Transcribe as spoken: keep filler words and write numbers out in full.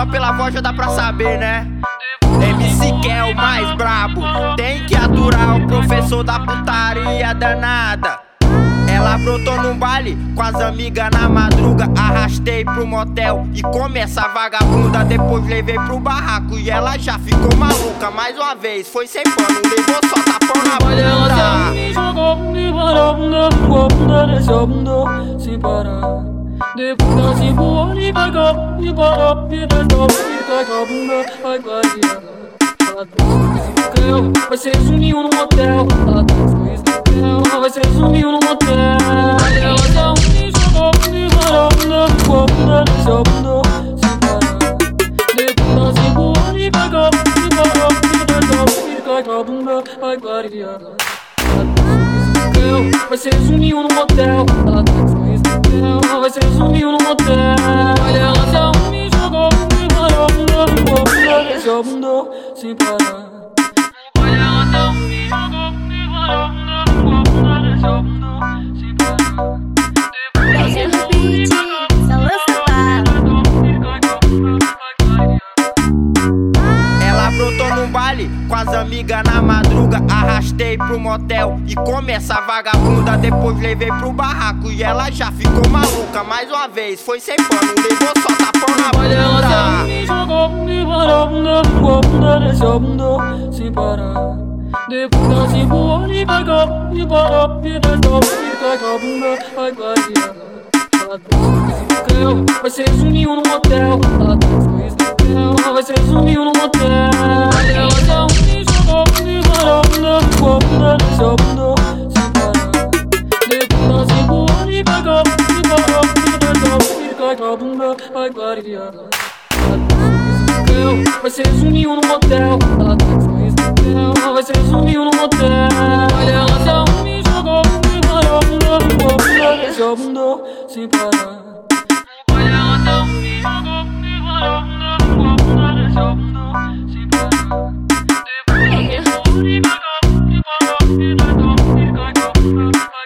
só pela voz já dá pra saber, né? M C que é o mais brabo, tem que aturar o professor da putaria danada. Ela brotou num baile com as amigas na madruga. Arrastei pro motel e come essa vagabunda. Depois levei pro barraco e ela já ficou maluca. Mais uma vez, foi sem pano, levou só tapão na bunda. Ela me jogou, me parou, jogou bunda nesse mundo sem parar. Depois se voou, me pagou, me parou, me deitou, me cagou a bunda, vai variar. Ela descreu, vai ser zumbinho no motel. Ela descreu, vai ser zumbinho no motel. Ela já me jogou, me parou, jogou bunda nesse mundo sem parar. Depois se voou, me pagou, me parou, me deitou, me cagou a bunda, vai variar. Vai ser zumbinho no motel. Ela descreu, vai ser zumbinho no motel. Ela já me jogou, me parou, jogou bunda nesse mundo sem parar. Ela já me jogou, me parou, jogou bunda nesse mundo sem parar. Deixa no beat, só lança lá. Ela brotou num baile com as amigas na madruga. Arrastei pro motel e come essa vagabunda. Depois levei pro barraco e ela já ficou maluca. Mais uma vez, foi sem pano, levou só tapão na bunda. Ela já me jogou, me parou, jogou bunda nesse mundo sem parar. Depois se voou, me pagou, me parou, me deitou, me cagou a bunda, vai variar. Ela descreu, vai ser zumbinho no motel. Ela descreu, vai ser zumbinho no motel. Ela já me jogou, me parou, jogou bunda nesse mundo sem parar. Depois se voou, me pagou, me parou, me deitou, me cagou a bunda, vai variar. Ela descreu, vai ser zumbinho no motel. Ela descreu, vai ser zumbinho no motel. Ela já me jogou, me parou, jogou bunda nesse mundo sem parar. Ela já me jogou, me parou, jogou bunda nesse mundo sem parar. Depois me pagou, me parou, me deitou, me cagou a bunda.